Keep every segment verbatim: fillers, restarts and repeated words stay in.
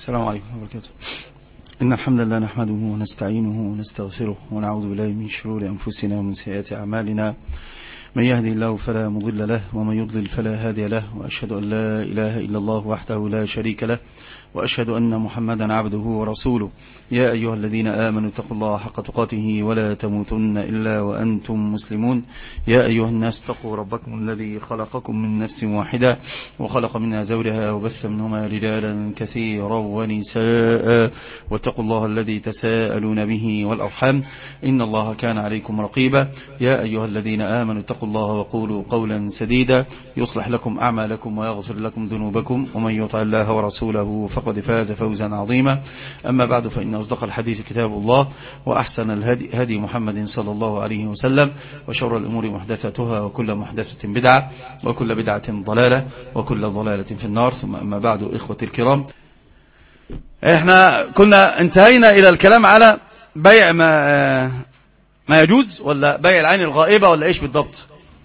السلام عليكم ورحمة الله وبركاته. إن الحمد لله نحمده ونستعينه ونستغفره ونعوذ بالله من شرور أنفسنا ومن سيئات أعمالنا. من يهدي الله فلا مضل له ومن يضلل فلا هادي له، وأشهد أن لا إله إلا الله وحده لا شريك له، وأشهد أن محمدا عبده ورسوله. يا أيها الذين آمنوا اتقوا الله حق تقاته ولا تموتن إلا وأنتم مسلمون. يا أيها الناس اتقوا ربكم الذي خلقكم من نفس واحدة وخلق منها زوجها وبث منهما رجالا كثيرا ونساء، واتقوا الله الذي تساءلون به والأرحام إن الله كان عليكم رقيبا. يا أيها الذين آمنوا اتقوا الله وقولوا قولا سديدا يصلح لكم أعمالكم ويغفر لكم ذنوبكم، ومن يطع الله ورسوله فقد فاز فوزا عظيما. أما بعد، فإن أصدق الحديث كتاب الله، وأحسن الهدي هدي محمد صلى الله عليه وسلم، وشر الأمور محدثاتها، وكل محدثة بدعة، وكل بدعة ضلالة، وكل ضلالة في النار. ثم أما بعد، إخوتي الكرام، احنا كنا انتهينا إلى الكلام على بيع ما ما يجوز، ولا بيع العين الغائبة، ولا إيش بالضبط؟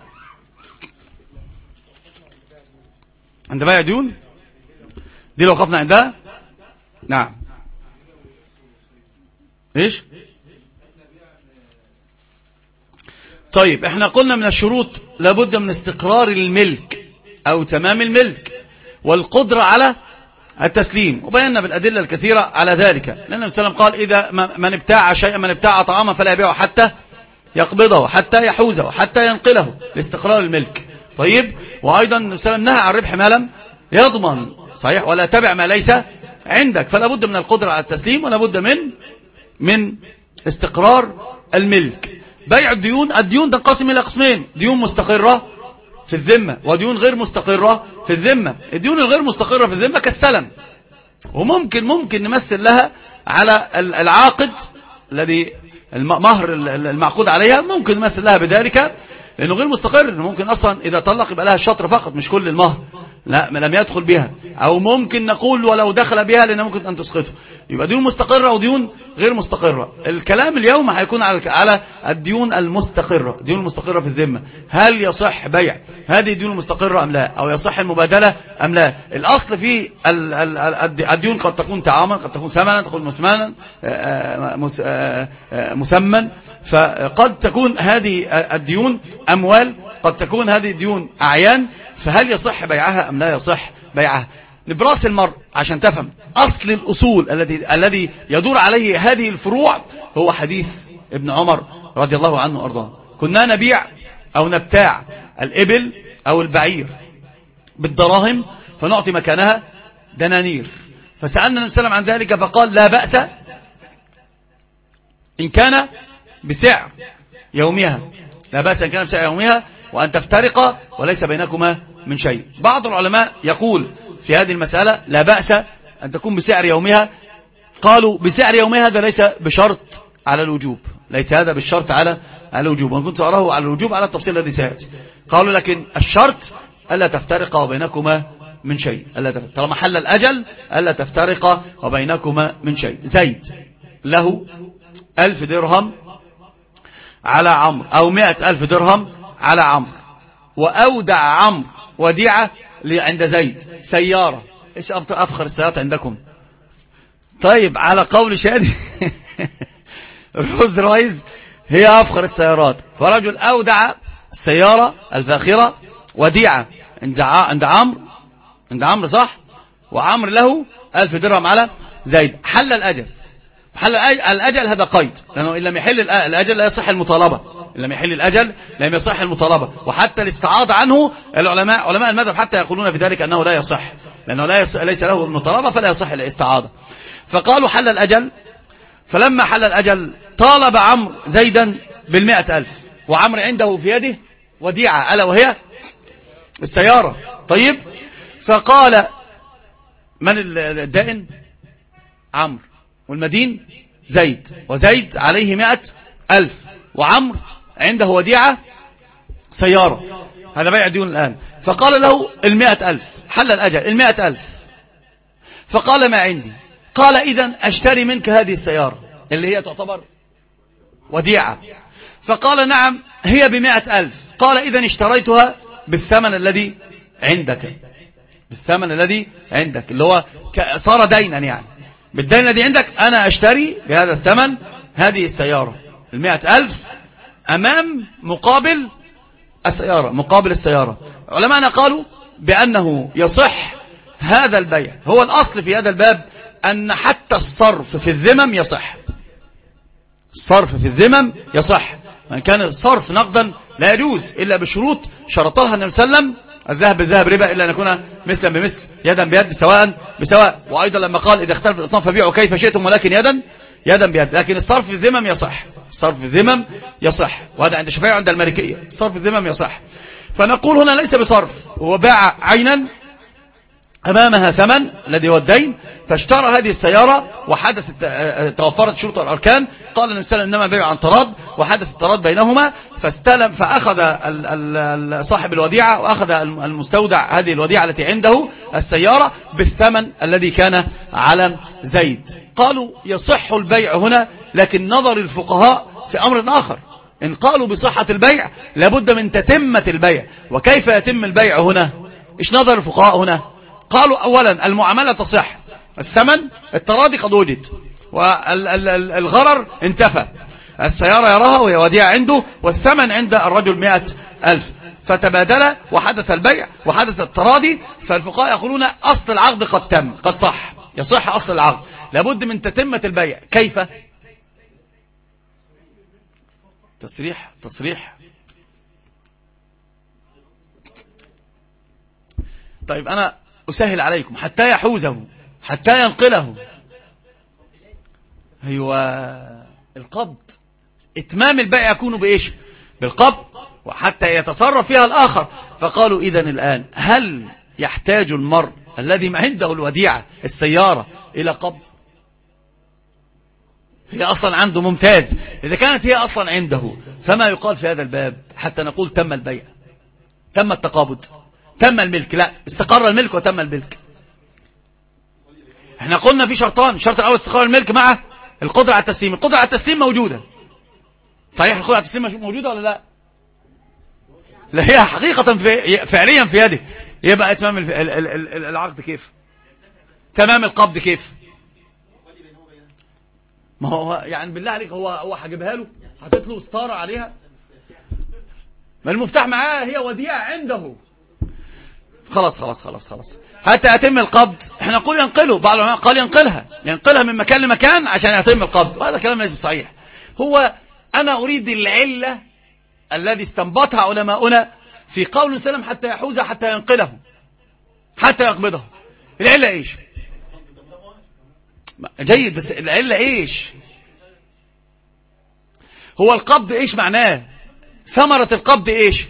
عند بيع ديون دي لو خفنا عندها. نعم. ايش؟ طيب، احنا قلنا من الشروط لابد من استقرار الملك او تمام الملك والقدرة على التسليم، وبينا بالأدلة الكثيرة على ذلك، لأن النبي صلى الله عليه وسلم قال: إذا من ابتاع شيئا من ابتاع طعاما فلا يبيعه حتى يقبضه، حتى يحوزه، حتى ينقله، لاستقرار الملك. طيب، وأيضا النبي صلى الله عليه وسلم نهى عن ربح ما لم يضمن، صحيح، ولا تبع ما ليس عندك، فلا بد من القدرة على التسليم، ولا بد من من استقرار الملك. بيع الديون، الديون تنقسم إلى قسمين: ديون مستقرة في الذمة وديون غير مستقرة في الذمة. الديون الغير مستقرة في الذمة كالسلم، وممكن ممكن نمثل لها على العاقد الذي المهر المعقود عليها، ممكن نمثل لها بذلك، لأنه غير مستقر، ممكن أصلا إذا طلق يبقى لها الشطر فقط مش كل المهر، لا لم يدخل بها، أو ممكن نقول ولو دخل بها لأنها ممكن أن تسقطه. يبقى ديون مستقرة وديون غير مستقرة. الكلام اليوم هيكون على على الديون المستقرة، الديون المستقرة في الذمة. هل يصح بيع هذه الديون المستقرة أم لا، أو يصح المبادلة أم لا؟ الأصل في الديون قد تكون طعاما، قد تكون ثمنا، تكون مسمانا مسمن، فقد تكون هذه الديون أموال، قد تكون هذه الديون أعيان، فهل يصح بيعها أم لا يصح بيعها؟ نبراس المرء عشان تفهم أصل الأصول الذي الذي يدور عليه هذه الفروع هو حديث ابن عمر رضي الله عنه وأرضاه: كنا نبيع أو نبتاع الإبل أو البعير بالدراهم فنعطي مكانها دنانير، فسألنا النبي صلى الله عليه وسلم عن ذلك فقال: لا بأس إن كان بسعر يومها، لا بأس إن كان بسعر يومها وأن تفترق وليس بينكما من شيء. بعض العلماء يقول في هذه المسألة: لا بأس أن تكون بسعر يومها. قالوا بسعر يومها هذا ليس بشرط على الوجوب، ليس هذا بالشرط على الوجوب، وأن كنت أراه على الوجوب على التفصيل الذي سيأتي. قالوا لكن الشرط ألا تفترق وبينكما من شيء، ألا تفترق طالما حل الأجل ألا تفترق وبينكما من شيء. زيد له ألف درهم على عمرو، أو مئة ألف درهم على عمرو، وأودع عمرو وديعة عند زيد سيارة. إيش أفخر السيارات عندكم؟ طيب، على قول شادي روز رايز هي أفخر السيارات، فرجل أودع السيارة الفاخرة وديعة عند عند عمرو عند عمرو صح، وعمرو له ألف درهم على زيد. حل الأجل، حل الأجل هذا قيد، لأنه إن لم يحل الأجل لا يصح المطالبة، إن لم يحل الأجل لم يصح المطالبة. وحتى الاستعاضة عنه العلماء علماء المذهب حتى يقولون في ذلك أنه لا يصح، لأنه لا يصح ليس له المطالبة فلا يصح الاستعاضة. فقالوا حل الأجل، فلما حل الأجل طالب عمرو زيدا بالمئة ألف، وعمرو عنده في يده وديعة ألا وهي السيارة. طيب، فقال: من الدائن؟ عمرو، والمدين زيد، وزيد عليه مئة ألف، وعمرو عنده وديعة سيارة. هذا بيع ديون الآن. فقال له المئة ألف، حل الأجل المئة ألف، فقال: ما عندي. قال: إذن أشتري منك هذه السيارة اللي هي تعتبر وديعة. فقال: نعم هي بمئة ألف. قال: إذن اشتريتها بالثمن الذي عندك. بالثمن الذي عندك، اللي هو صار دينا، يعني بالدين الذي عندك أنا أشتري بهذا الثمن هذه السيارة المئة ألف أمام مقابل السيارة، مقابل السيارة. علماءنا قالوا بأنه يصح هذا البيع. هو الأصل في هذا الباب أن حتى الصرف في الذمم يصح، الصرف في الذمم يصح. من كان الصرف نقدا لا يجوز إلا بشروط شرطها النبي صلى الله عليه وسلم: الذهب بالذهب ربا إلا أن يكون مثلا بمثل، يدا بيد، سواء بسواء. وأيضا لما قال: إذا اختلف الأصناف فبيعوا كيف شئتم ولكن يدا يدا بيد. لكن الصرف في الذمم يصح، الصرف في الذمم يصح، وهذا عند الشافعية وعند المالكية، الصرف في الذمم يصح. فنقول هنا ليس بصرف، هو باع عينا أمامها ثمن الذي هو الدين، فاشترى هذه السيارة وحدث توفرت شروط الأركان. قال النبي صلى الله عليه وسلم: إنما بيع عن تراض، وحدث التراض بينهما، فاستلم فأخذ صاحب الوديعة وأخذ المستودع هذه الوديعة التي عنده السيارة بالثمن الذي كان على زيد. قالوا يصح البيع هنا، لكن نظر الفقهاء في أمر آخر. إن قالوا بصحة البيع لابد من تتمة البيع. وكيف يتم البيع هنا؟ إيش نظر الفقهاء هنا؟ قالوا أولا المعاملة تصح، الثمن التراضي قد وجد والغرر انتفى، السيارة يراها وهي وديعة عنده والثمن عند الرجل مئة ألف، فتبادل وحدث البيع وحدث التراضي. فالفقهاء يقولون أصل العقد قد تم، قد صح، يصح أصل العقد، لابد من تتمة البيع. كيف؟ تصريح تصريح طيب أنا أسهل عليكم حتى يحوزه، حتى ينقله. أيوة، القبض، إتمام البيع يكون بإيش؟ بالقبض، وحتى يتصرف فيها الآخر. فقالوا إذن الآن هل يحتاج المرء الذي ما عنده الوديعة السيارة إلى قبض؟ هي أصلا عنده، ممتاز. إذا كانت هي أصلا عنده فما يقال في هذا الباب حتى نقول تم البيع، تم التقابض، تم الملك؟ لا، استقر الملك وتم الملك. احنا قلنا في شرطان: الشرط الأول استقرار الملك مع القدرة على التسليم. القدرة على التسليم موجودة، صحيح؟ القدرة على التسليم موجودة ولا لا؟ لا، هي حقيقة في فعليا في يده. يبقى اتمام العقد كيف؟ تمام القبض كيف؟ ما هو يعني بالله عليك، هو هو هجيبها له، حاطط له ستاره عليها، ما المفتاح معاه، هي وديعة عنده. خلاص خلاص خلاص خلاص حتى يتم القبض. احنا نقول ينقله، بعض العلماء قال ينقلها، ينقلها من مكان لمكان عشان يتم القبض، وهذا كلام ليس صحيح. هو أنا أريد العلة الذي استنبطها علماؤنا في قول سلم حتى يحوزها، حتى ينقله، حتى يقبضه. العلة ايش؟ جيد، بس العلة ايش؟ هو القبض ايش معناه؟ ثمرة القبض ايش؟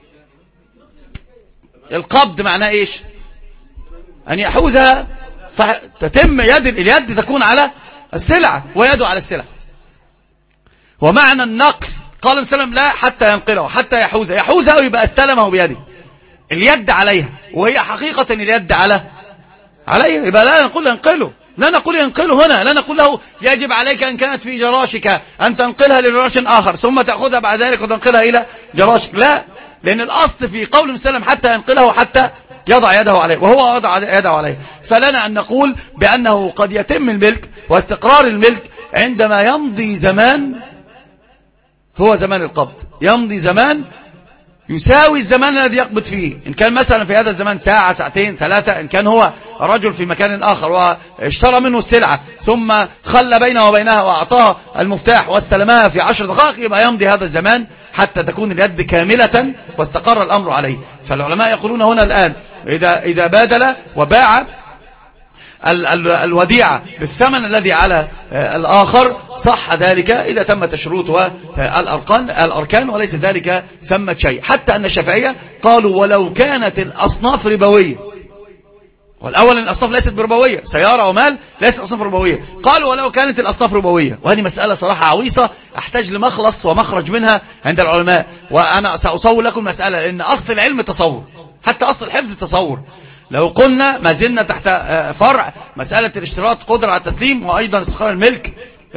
القبض معناه ايش؟ ان يحوزها، فتتم يد اليد تكون على السلعة ويده على السلعة. ومعنى النقل قال وسلم لا حتى ينقله، حتى يحوزها، يحوزها ويبقى استلمه بيده، اليد عليها، وهي حقيقة اليد على عليها، يبقى لا نقول ينقله، لا نقول ينقله هنا، لا نقول له يجب عليك أن كانت في جراشك أن تنقلها لجراش آخر ثم تأخذها بعد ذلك وتنقلها إلى جراشك، لا، لأن الأصل في قول وسلم حتى ينقله حتى يضع يده عليه، وهو وضع يده عليه. فلنا أن نقول بأنه قد يتم الملك واستقرار الملك عندما يمضي زمان، هو زمان القبض، يمضي زمان يساوي الزمان الذي يقبض فيه. إن كان مثلا في هذا الزمان ساعة، ساعتين، ثلاثة، إن كان هو رجل في مكان آخر واشترى منه السلعة ثم خلى بينه وبينها وأعطاه المفتاح واستلمها في عشر دقائق، يبقى يمضي هذا الزمان حتى تكون اليد كاملة واستقر الأمر عليه. فالعلماء يقولون هنا الآن إذا, إذا بادل وباع ال ال الوديعة بالثمن الذي على الآخر صح ذلك إذا تمت الشروط والأركان الأركان وليس ذلك ثمة شيء. حتى أن الشافعية قالوا ولو كانت الأصناف ربوية، والأول الأصناف ليست بربوية، سيارة ومال ليست أصناف ربوية، قالوا ولو كانت الأصناف ربوية. وهذه مسألة صراحة عويصة أحتاج لمخلص ومخرج منها عند العلماء، وأنا سأصور لكم مسألة، لأن أصل العلم تصور، حتى أصل الحفظ تصور. لو قلنا ما زلنا تحت فرع مسألة الاشتراط، قدرة على التسليم، وأيضا استقرار الملك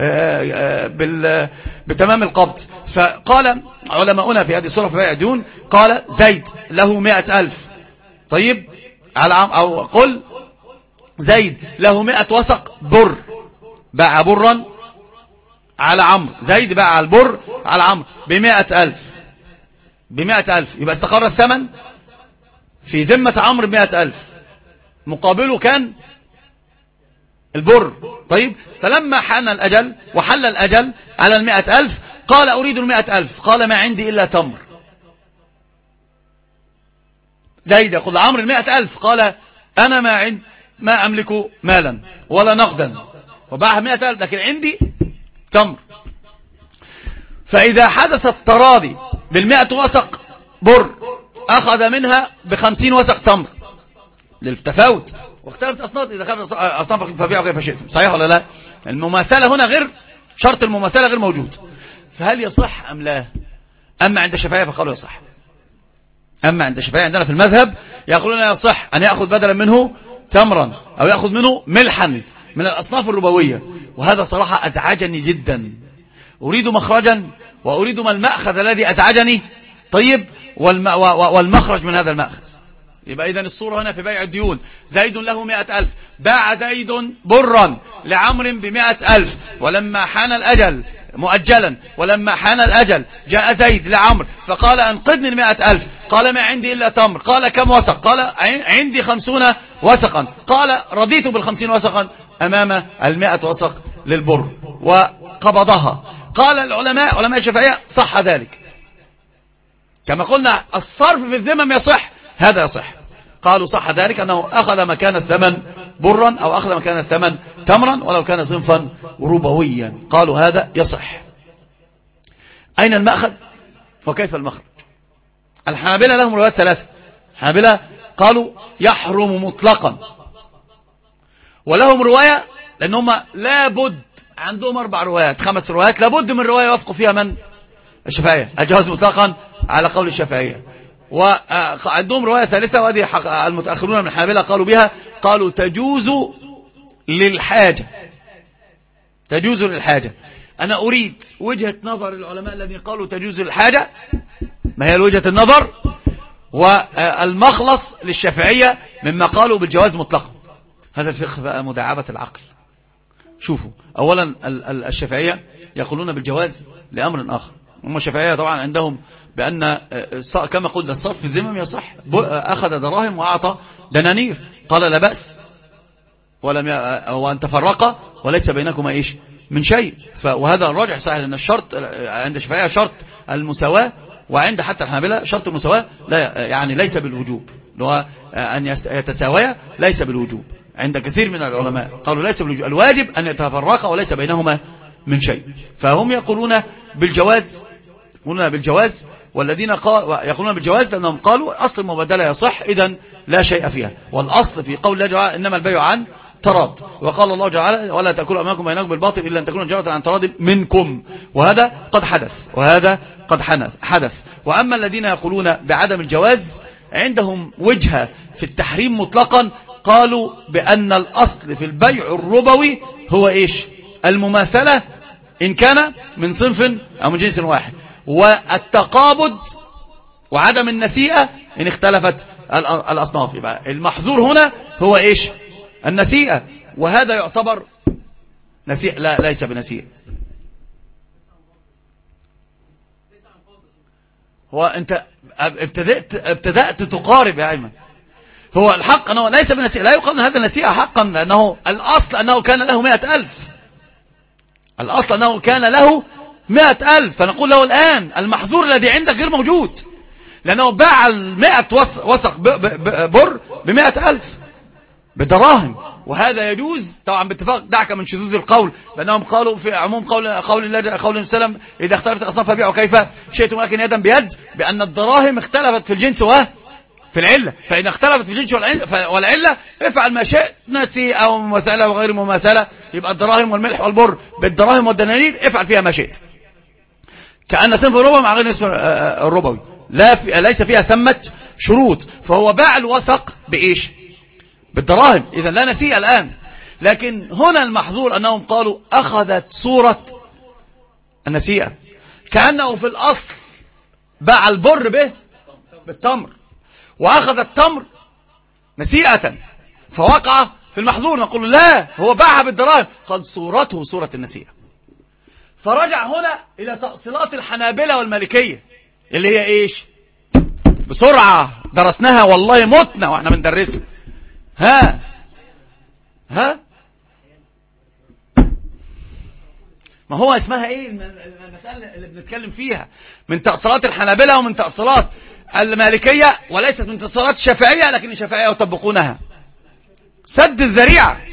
بتمام القبض. فقال علماؤنا في هذه الصورة في بيع الديون، قال زيد له مئة ألف، طيب على عمرو، أو قل زيد له مئة وسق بر، باع برا على عمرو، زيد باع البر على عمرو بمئة ألف، بمئة ألف، يبقى استقر الثمن في ذمة عمرو بمئة ألف، مقابله كان البر. طيب، فلما حان الأجل وحل الأجل على المئة ألف قال أريد المئة ألف، قال ما عندي إلا تمر. زيد يقول عمرو المئة ألف، قال أنا ما عند ما أملك مالا ولا نقدا، وباعها مئة ألف لكن عندي تمر. فإذا حدث التراضي بالمئة وسق بر أخذ منها بخمسين وسق تمر للتفاوت، واختلفت أصناف، إذا كانت أصناف فبيعوا كيف شئتم، صحيح ولا لا؟ المماثلة هنا غير شرط، المماثلة غير موجود. فهل يصح أم لا؟ أما عند الشافعية فقالوا يصح، أما عند الشافعية عندنا في المذهب يقولون يصح أن يأخذ بدلا منه تمرا أو يأخذ منه ملحا من الأصناف الربوية. وهذا صراحة أزعجني جدا، أريد مخرجا وأريد ما المأخذ الذي أزعجني. طيب، والمخرج من هذا المأخذ. يبقى إذن الصورة هنا في بيع الديون، زيد له مئة ألف، باع زيد برا لعمر بمئة ألف، ولما حان الأجل مؤجلا، ولما حان الأجل جاء زيد لعمر فقال أنقذني المئة ألف، قال ما عندي إلا تمر، قال كم وسق، قال عندي خمسون وسقا، قال رضيت بالخمسين وسقا أمام المئة وسق للبر وقبضها. قال العلماء علماء الشافعية صح ذلك، كما قلنا الصرف في الذمم يصح، هذا يصح. قالوا صح ذلك أنه أخذ مكان الثمن برا أو أخذ مكان الثمن تمرا ولو كان صنفا ربويا، قالوا هذا يصح. أين المأخذ وكيف المخرج؟ الحنابلة لهم روايات ثلاثة. الحنابلة قالوا يحرم مطلقا، ولهم رواية لأنهم لابد عندهم أربع روايات خمس روايات لابد من رواية يوافقوا فيها من الشافعية، الجواز مطلقا على قول الشافعية. وعندهم رواية ثالثة وهذه المتأخرون من الحنابلة قالوا بها، قالوا تجوز للحاجة، تجوز للحاجة. أنا أريد وجهة نظر العلماء الذين قالوا تجوز للحاجة، ما هي وجهة النظر، والمخلص للشافعية مما قالوا بالجواز مطلقا. هذا الفقه بقى مداعبة العقل. شوفوا، أولا الشافعية يقولون بالجواز لأمر آخر. هم الشافعية طبعا عندهم بأن كما قلنا الصرف في الذمم يصح، أخذ دراهم وأعطى دنانير، قال لا بأس، ولم ي... وأن تفرق وليس بينكما إيش من شيء. وهذا الراجح صحيح، لأن الشرط عند الشافعية شرط المساواة، وعند حتى الحنابلة شرط المساواة لا يعني ليس بالوجوب، هو أن يتساويا ليس بالوجوب. عند كثير من العلماء قالوا ليس بالوجوب، الواجب أن يتفرقا وليس بينهما من شيء. فهم يقولون بالجواز، يقولون بالجواز، والذين قال يقولون بالجواز لأنهم قالوا أصل المبادلة يصح، إذن لا شيء فيها. والأصل في قول الله تعالى إنما البيع عن تراض، وقال الله تعالى ولا تأكلوا أموالكم بينكم بالباطل إلا أن تكون تجارة عن تراض منكم، وهذا قد حدث، وهذا قد حدث. وأما الذين يقولون بعدم الجواز عندهم وجهة في التحريم مطلقا، قالوا بأن الأصل في البيع الربوي هو إيش؟ المماثلة إن كان من صنف أو من جنس واحد، والتقابض وعدم النسيئة إن اختلفت الأصناف. يبقى المحظور هنا هو إيش؟ النسيئة، وهذا يعتبر نسيئة، لا ليس بنسيئة. هو أنت ابتدأت, ابتدأت تقارب يا أيمن. هو الحق أنه ليس بنسيئة، لا يقال هذا نسيئة حقا، لأنه الأصل أنه كان له مئة ألف، الأصل أنه كان له مئة ألف، فنقول له الآن المحظور الذي عندك غير موجود، لأنه باع المئة وسق بر بمئة ألف بدراهم، وهذا يجوز طبعا باتفاق، دعك من شذوذ القول، لأنهم قالوا في عموم قول قول الله قول السلام إذا اختلفت الأصناف فبيعوا كيف شئتم ولكن يدا بيد، بأن الدراهم اختلفت في الجنس وفي العلة، فإن اختلفت في الجنس والعلة افعل ما شئت، نسي أو مماثلة وغير مماثلة، يبقى الدراهم والملح والبر بالدراهم والدنانير افعل فيها ما شئت، كأن صنف الربوي مع غير نصف الربوي، لا في ليس فيها ثمة شروط. فهو باع الوثق بإيش؟ بالدراهم، إذا لا نسيء الآن. لكن هنا المحظور أنهم قالوا أخذت صورة النسيئة، كأنه في الأصل باع البر به بالتمر، وأخذ التمر نسيئة فوقع في المحظور، نقول لا هو باعها بالدراهم، قال صورته صورة النسيئة. فرجع هنا إلى تأصيلات الحنابلة والمالكية اللي هي إيش؟ بسرعة درسناها والله متنا وإحنا بندرسها. ها ها ما هو اسمها إيه المسألة اللي بنتكلم فيها؟ من تأصيلات الحنابلة ومن تأصيلات المالكية، وليست من تأصيلات الشافعية، لكن الشافعية يطبقونها. سد الذريعة،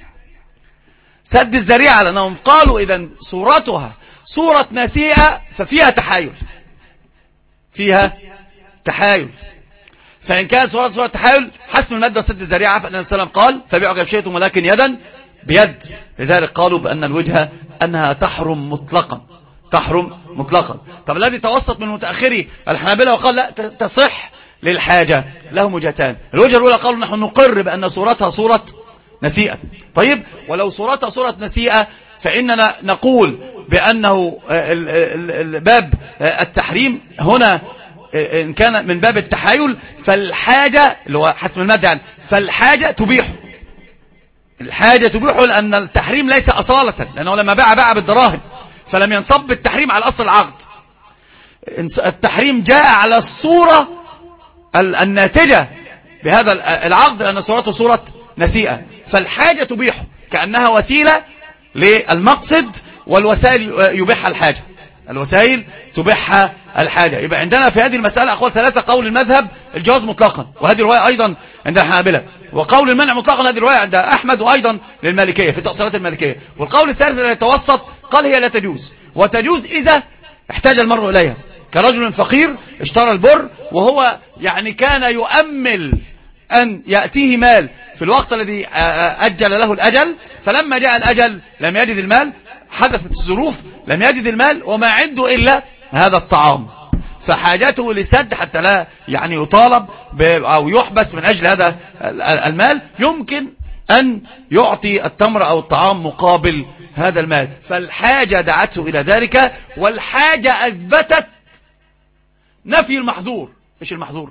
سد الذريعة، لأنهم قالوا إذن صورتها صورة نسيئة ففيها تحايل، فيها تحايل. فإن كانت صورة صورة تحايل حسم المادة وسد الذريعة، فالنبي صلى الله عليه وسلم قال فبيعوا كيف شئتم ولكن يدا بيد. لذلك قالوا بأن الوجهة أنها تحرم مطلقا، تحرم مطلقا. طب الذي توسط من متأخري الحنابلة وقال لا تصح للحاجة، لهم وجهتان. الوجهة الأولى قالوا نحن نقر بأن صورتها صورة نسيئة. طيب ولو صورتها صورة نسيئة فإننا نقول بأنه باب التحريم هنا إن كان من باب التحايل فالحاجة اللي هو حسم المادة يعني، فالحاجة تبيحه، الحاجة تبيحه، لأن التحريم ليس أصالة، لأنه لما باع باع بالدراهم فلم ينصب التحريم على أصل العقد. التحريم جاء على الصورة الناتجة بهذا العقد، لأن صورته صورة نسيئة، فالحاجة تبيحه كأنها وسيلة للمقصد، والوسائل يبيحها الحاجة، الوسائل تبيحها الحاجة. يبقى عندنا في هذه المسألة أقوال ثلاثة: قول المذهب الجواز مطلقا، وهذه رواية أيضا عند الحنابلة، وقول المنع مطلقا، هذه رواية عند أحمد وأيضا للمالكية في تأصيلات المالكية. والقول الثالث الذي يتوسط قال هي لا تجوز، وتجوز إذا احتاج المرء إليها، كرجل فقير اشترى البر وهو يعني كان يؤمل أن يأتيه مال في الوقت الذي أجل له الأجل، فلما جاء الأجل لم يجد المال، حدثت الظروف لم يجد المال وما عنده إلا هذا الطعام، فحاجته لسد حتى لا يعني يطالب أو يحبس من أجل هذا المال، يمكن أن يعطي التمر أو الطعام مقابل هذا المال، فالحاجة دعته إلى ذلك، والحاجة أثبتت نفي المحظور. إيش المحظور؟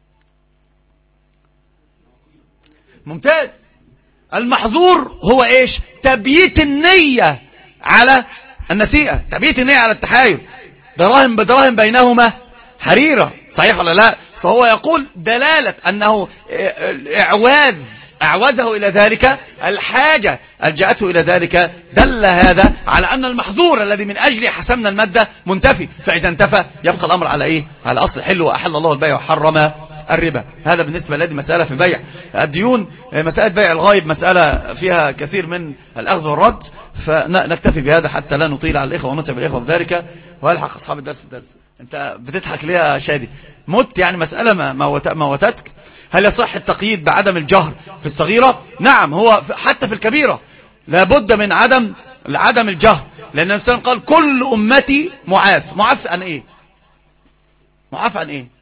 ممتاز. المحظور هو إيش؟ تبييت النية على النسيئة، تبييت النية على التحايل، دراهم بدراهم بينهما حريرة، صحيح ولا لا؟ فهو يقول دلالة أنه إعواذ أعوذه إلى ذلك، الحاجة ألجأته إلى ذلك، دل هذا على أن المحظور الذي من أجله حسمنا المادة منتفي، فإذا انتفى يبقى الأمر على إيه؟ على أصل حل، وأحل الله البيع وحرم الربا. هذا بالنسبة لدي مسألة في بيع الديون. مسألة بيع الغايب مسألة فيها كثير من الأخذ والرد، فنكتفي بهذا حتى لا نطيل على الإخوة ونتعب الإخوة بذلك ويلحق أصحاب الدرس في الدرس. أنت بتضحك ليه يا شادي؟ مت يعني مسألة موتتك. هل يصح التقييد بعدم الجهر في الصغيرة؟ نعم، هو حتى في الكبيرة لابد من عدم عدم الجهر، لأن النبي صلى الله عليه وسلم قال كل أمتي معاف. معاف عن إيه؟ معاف عن إيه؟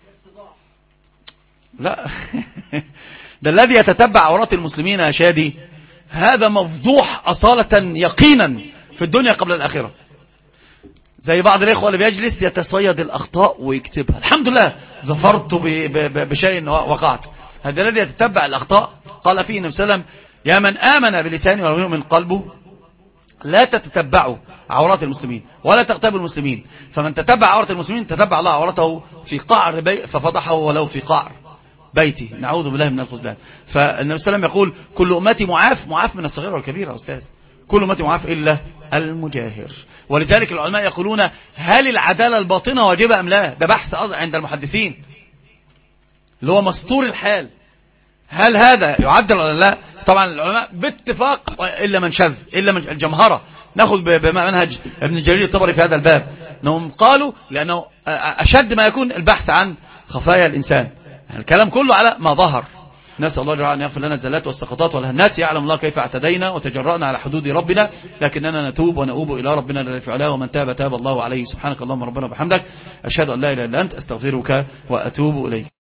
لا ده الذي يتتبع عورات المسلمين يا شادي هذا مفضوح أصالة يقينا في الدنيا قبل الآخرة. زي بعض الإخوة اللي بيجلس يتصيد الأخطاء ويكتبها، الحمد لله ظفرت بشيء وقعت. هذا الذي يتتبع الأخطاء قال فيه النبي صلى الله عليه وسلم يا من آمن بلسانه ولم يؤمن قلبه لا تتتبعوا عورات المسلمين ولا تغتابوا المسلمين، فمن تتبع عورات المسلمين تتبع الله عورته في قعر بي ففضحه ولو في قعر بيتي، نعوذ بالله من الخذلان. فالنبي صلى الله عليه وسلم يقول كل أمتي معاف، معاف من الصغيرة والكبيرة يا أستاذ، كل أمتي معاف إلا المجاهر. ولذلك العلماء يقولون هل العدالة الباطنة واجبة أم لا؟ ده بحث عند المحدثين اللي هو مستور الحال، هل هذا يعدل ولا لا؟ طبعا العلماء باتفاق إلا من شذ، إلا من الجمهرة، نأخذ بمنهج ابن جرير الطبري في هذا الباب، أنهم قالوا لأنه أشد ما يكون البحث عن خفايا الإنسان، الكلام كله على ما ظهر. نسأل الله جل أن يغفر لنا الزلات والسقطات والهنات، يعلم الله كيف اعتدينا وتجرأنا على حدود ربنا، لكننا نتوب ونؤوب إلى ربنا الذي في علاه، ومن تاب تاب الله عليه. سبحانك اللهم ربنا وبحمدك، أشهد أن لا إله إلا أنت، أستغفرك وأتوب إليك.